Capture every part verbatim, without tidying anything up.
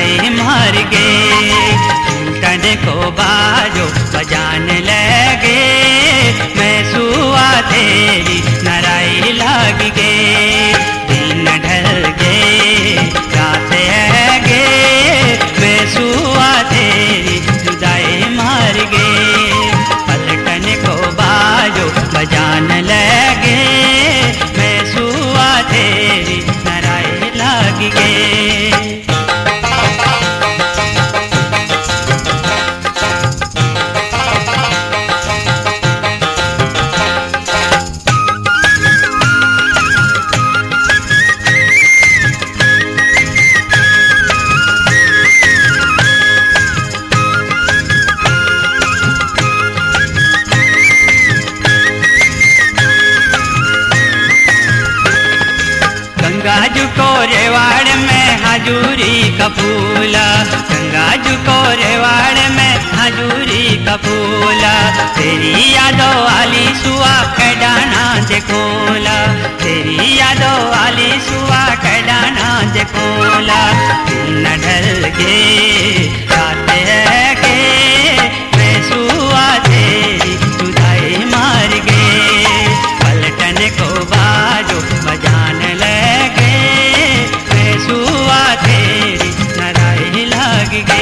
जुदाई मार गे। घुटन को बाजो बजान लगे, मैं सुआ तेरी नराई लाग गे। दिन ढल गे रात है गे, मैं सुआ तेरी जुदाई मार गे। पलटन को बाजो बजान लगे, मैं सुआ तेरी नराई लाग गे। गंगाजू को रेवाड़ में हजूरी का फूला, गंगाजू को रेवाड़ में हजूरी का फूला। तेरी यादों वाली सुआ कडाना देखोला, तेरी यादों वाली सुआ कडाना देखोला। दिन ढल गे रात है गे, मैं सुआ तेरी जुदाई मार गे। पलटन को बाजो बजान लगे, मैं सुआ तेरी नराई लाग गे।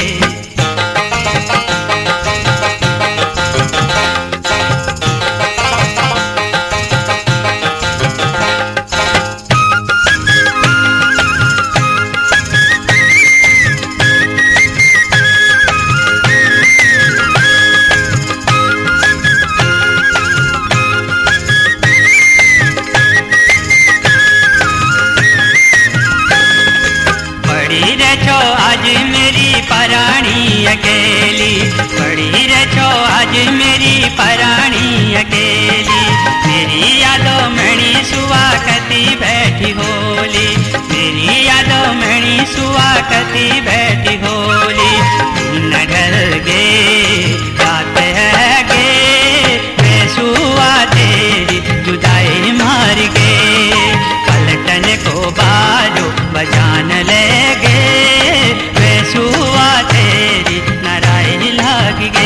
आज मेरी परानी अकेली, पड़ी रहो आज मेरी परानी अकेली। मेरी यादों मणि सुआ कती बैठी होली, मेरी यादों मणि सुआ कती बैठी होली। दिन ढल गे रात है गे, मैं सुआ तेरी जुदाई मार गे। पलटन को बाजो बजान लगे, मैं सुआ तेरी नराई लाग गे।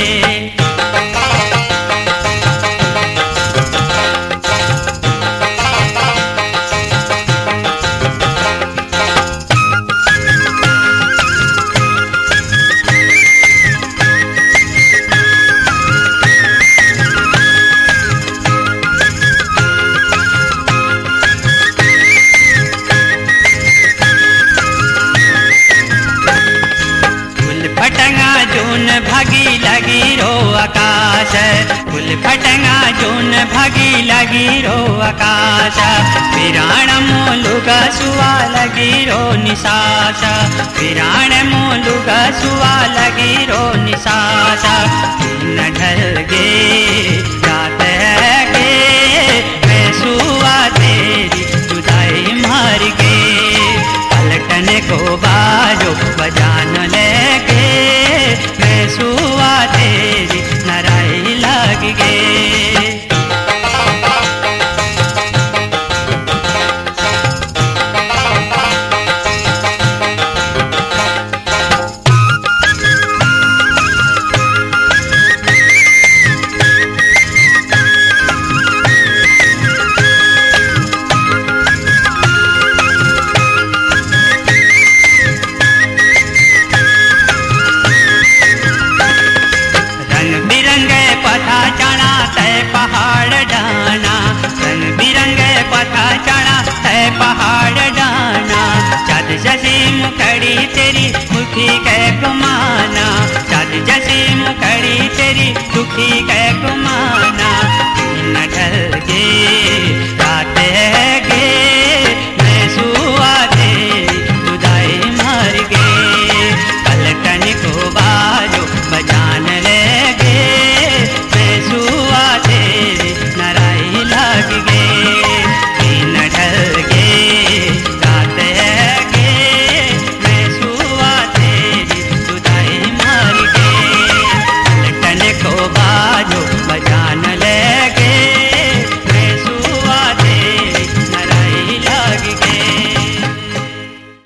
जून भागी लगी रो आकाश, फूल फटंगा जून भागी लगी रो आकाश। पिराण मोलुगा सुआ लगी रो निशास, पिराण मोलुगा सुआ लगी रो निशास। दिन ढल गे रात है गे, मैं सुआ तेरी जुदाई मार गे। पलटन को बाजो बजान लगे, मैं सुआ तेरी नराई लाग गे। पहाड़ डाना रंग बिरंगे पथा चढ़ा है पहाड़ डाना। चाँद जैसी मुखड़ी तेरी दुखी कै गुमाना, चाँद जैसी मुखड़ी तेरी दुखी कै गुमाना। दिन ढल गे रात है गे,